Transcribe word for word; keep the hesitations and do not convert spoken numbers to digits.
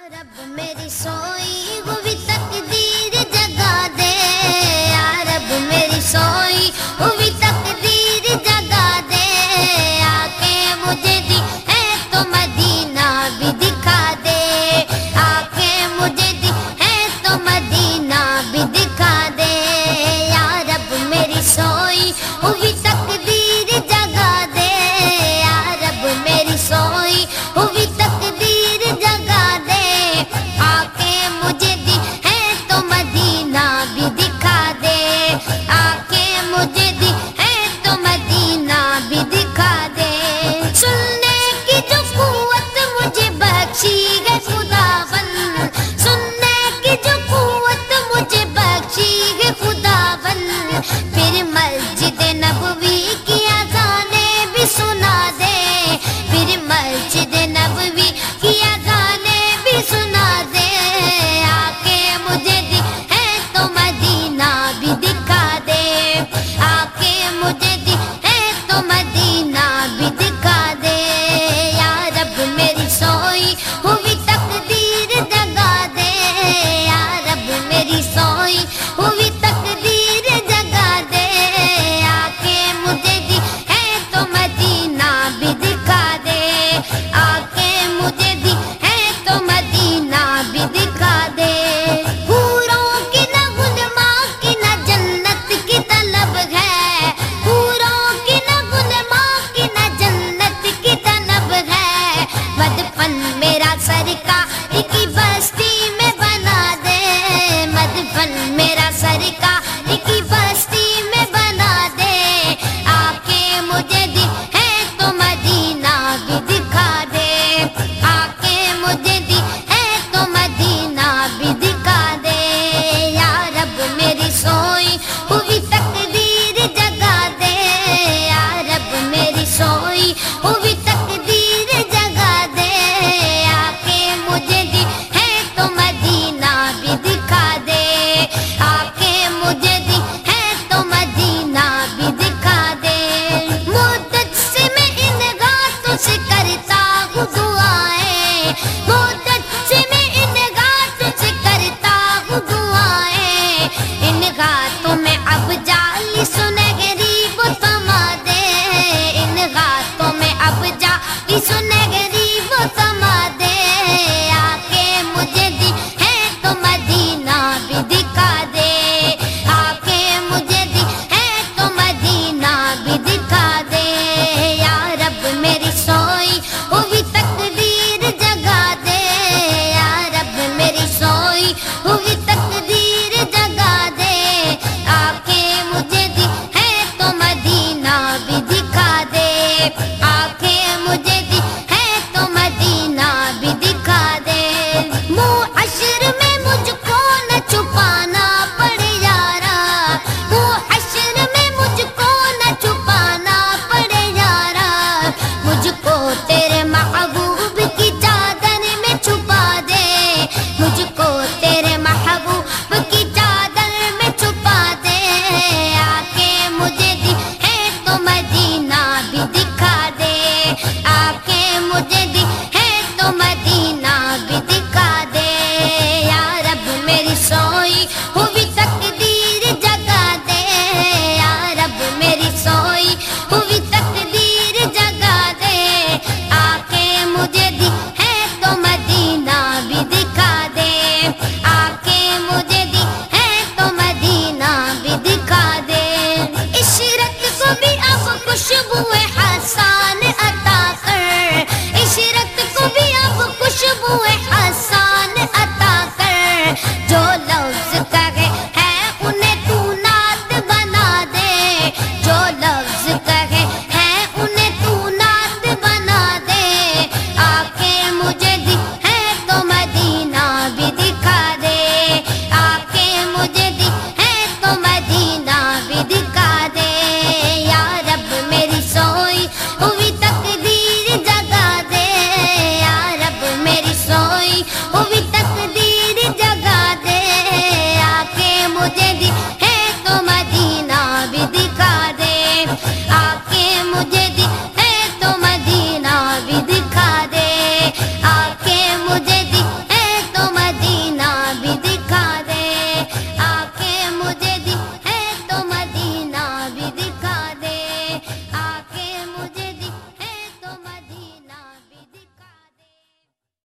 رب میری سوئی ہوئی تقدیر جگا دے، یا رب میری سوئی ہوئی تقدیر جگا دے، آ کے مجھے دی ہے تو مدینہ بھی دکھا دے، آ کے مجھے دی ہے تو مدینہ بھی دکھا دے، یا رب میری سوئی ہوئی تقدیر جگا دے، یا رب میری سوئی ہوئی تقدیر جگا دے، آ کے مجھے دی ہے تو مدینہ بھی دکھا دے، آ کے مجھے دی ہے تو مدینہ بھی دکھا دے، سننے کی جو قوت مجھے بخشی ہے خداوند، سننے کی جو قوت مجھے بخشی ہے خداوند، پھر مسجد نبوی کی اذانیں بھی سنا دے، پھر مسجد نبوی کی اذانیں بھی سنا دے، آ کے مجھے دی ہے تو مدینہ بھی دکھا دے، آ کے مجھے دی ہے تو مدینہ بھی دکھا دے، یا رب میری سوئی ہوئی تقدیر جگا دے، یا رب میری سوئی ہوئی تقدیر جگا دے، آ کے مجھے دی ہے تو مدینہ بھی دکھا دے، آ کے مجھے دی ہے تو مدینہ بھی دکھا دے، حوروں کی نہ غلما کی نہ جنت کی طلب ہے، حوروں کی نہ غلما کی نہ جنت کی طلب ہے، بدفن میرا سرکار کی